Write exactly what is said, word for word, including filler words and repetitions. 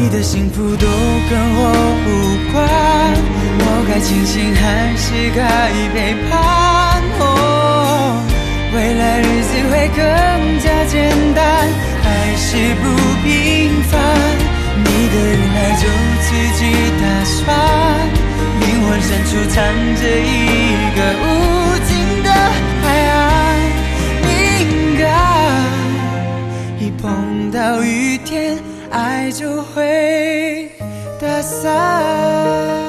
的幸福都跟我无关，我该庆幸还是该背叛？哦，未来日子会更加简单，还是不平凡？你的依赖就自己打算，灵魂深处藏着一个无尽的海岸，敏感，一碰到雨天，爱就会打散。